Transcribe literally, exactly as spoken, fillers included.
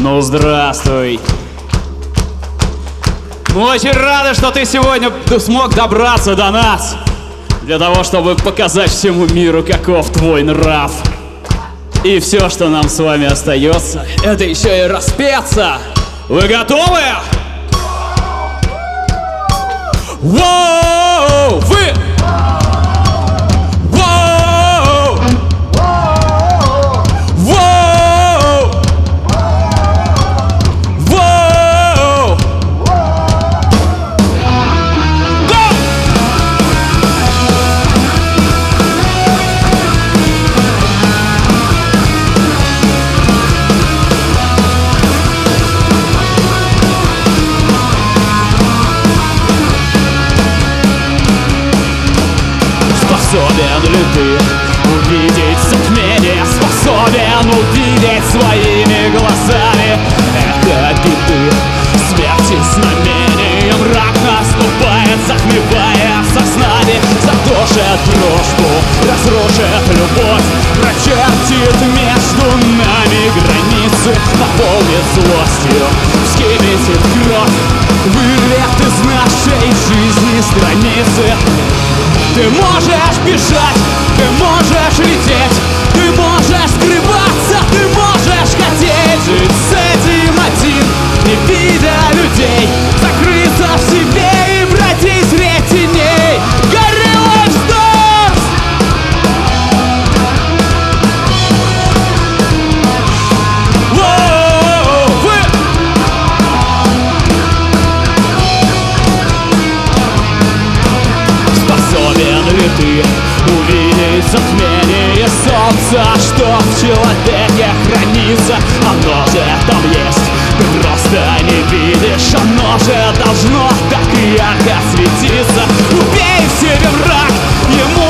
Ну, здравствуй. Мы очень рады, что ты сегодня смог добраться до нас, для того, чтобы показать всему миру, каков твой нрав. И все, что нам с вами остается, это еще и распеться. Вы готовы? Воу! Вы! Воу! Воу! Воу! Го! Способен ли ты увидеть затмение? Способен увидеть своими глазами эхо беды, смерти, знамения? Мрак наступает, затмевая сознание. Задушит дружбу, разрушит любовь, прочертит между нами границы, наполнит злостью, вскипятит кровь, вырвет из нашей жизни страницы. Ты можешь бежать, ты можешь лететь, ты можешь скрываться, ты можешь хотеть жить с этим один, не видя людей, закрыться в себе и бродить средь теней. Gorilla Stars! Воу, вы! Способен ли ты увидеть затмение солнца, что в человеке хранится? Оно же там есть, ты просто не видишь. Оно же должно так ярко светиться. Убей в себе враг, ему